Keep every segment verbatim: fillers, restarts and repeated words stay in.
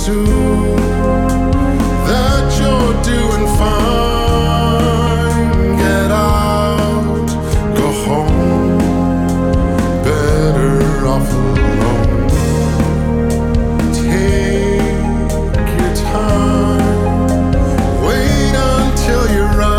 assume that you're doing fine. Get out, go home, better off alone. Take your time, wait until you're right.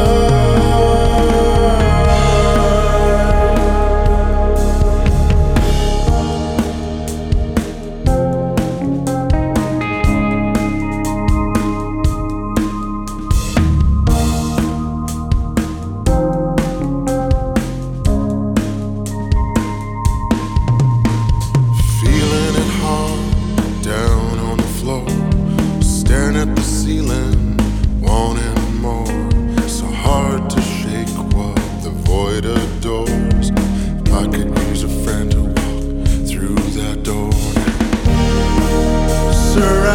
Feeling it hard down on the floor, staring at the ceiling, wanting more. So hard to shake what the void adores. If I could use a friend to walk through that door. Surround